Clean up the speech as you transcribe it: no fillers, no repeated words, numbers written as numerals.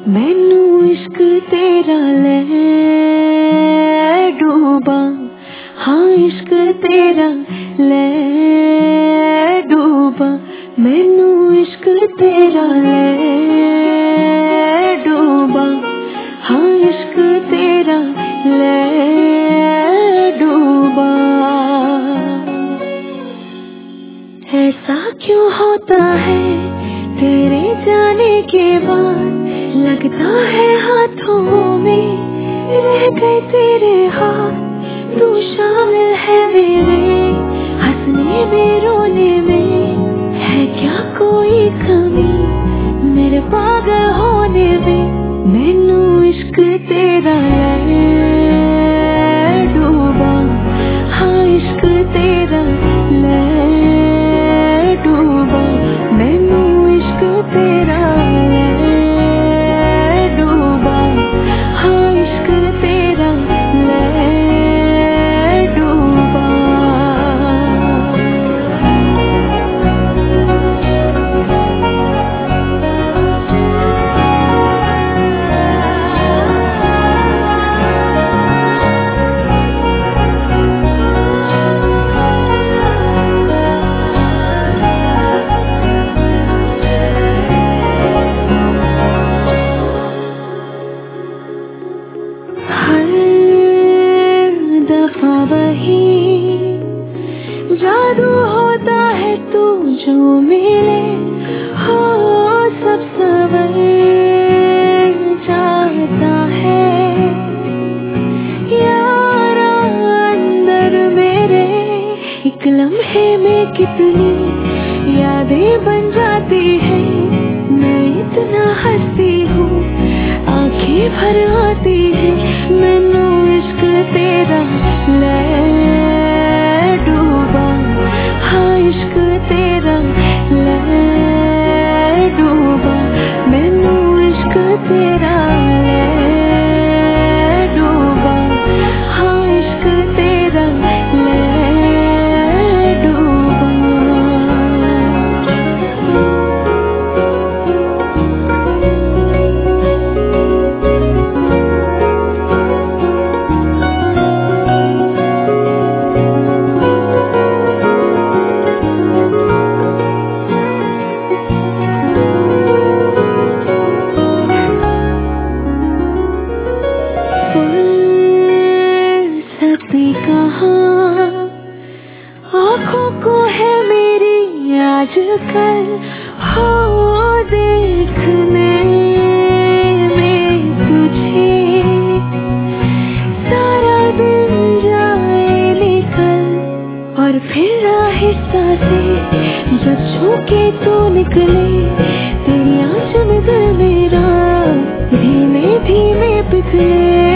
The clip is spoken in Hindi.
मैनू इश्क तेरा ले डूबा, हाँ इश्क तेरा ले डूबा, मैनू इश्क तेरा ले डूबा, हाँ इश्क तेरा ले डूबा। ऐसा क्यों होता है तेरे जाने के बाद, लगता है हाथों में रह गए तेरे हाथ। तू शामिल है मेरे हंसने में रोने में, है क्या कोई कमी मेरे पागल होने में। मैनू इश्क तेरा ले डूबा, हाँ इश्क तेरा ले डूबा, मैनू इश्क तेरा ले डूबा, हाँ इश्क तेरा ले डूबा। हर दफा वही जादू होता है तू जो मिले, हो सब सवर जाता है यारा अंदर मेरे। एक लम्हे में कितनी यादें बन जाती है, मैं इतना हंसती हूँ आंखें भर आती है। मैनू इश्क तेरा ले डूबा, हाँ इश्क तेरा ले डूबा, मैनू इश्क तेरा ले डूबा, हाँ इश्क तेरा ले डूबा। फुर्सती कहाँ आँखों को है मेरी आजकल, हो देखने में तुझे सारा दिन जाए निकल। और फिर आहिस्ता से जब छूके तो निकले तेरी आँच में दिल मेरा धीमे धीमे पिघले।